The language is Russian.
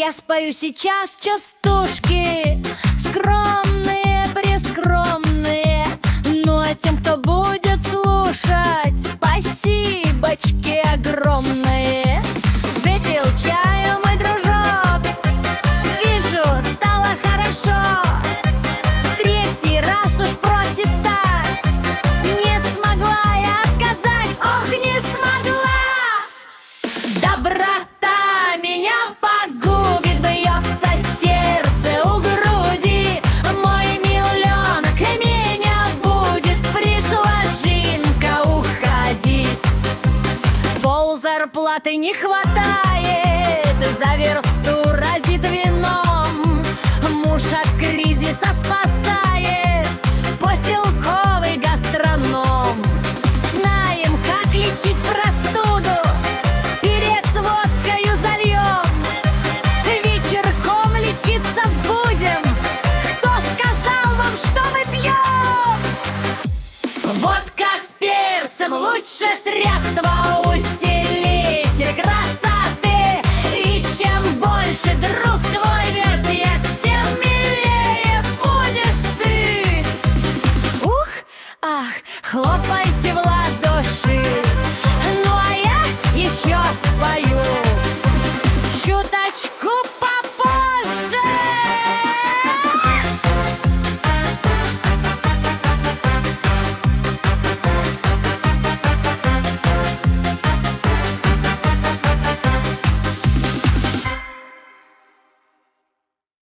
Я спою сейчас частушки, скромные, прескромные. Ну а тем, кто будет слушать, спасибочки огромные. Выпил чаю мой дружок, вижу, стало хорошо. В третий раз уж просит так, не смогла я отказать, ох, не смогла. Доброта меня погубит, бьется сердце у груди. Мой миленок меня будет, пришла Жинка, уходи. Пол зарплаты не хватает, за версту разит вином. Муж от кризиса спасает, поселковый гастроном. Знаем, как лечить простуду, перец водкою зальем. Вечерком лечиться будем, кто сказал вам, что мы пьем? Водка с перцем лучше средства у всех.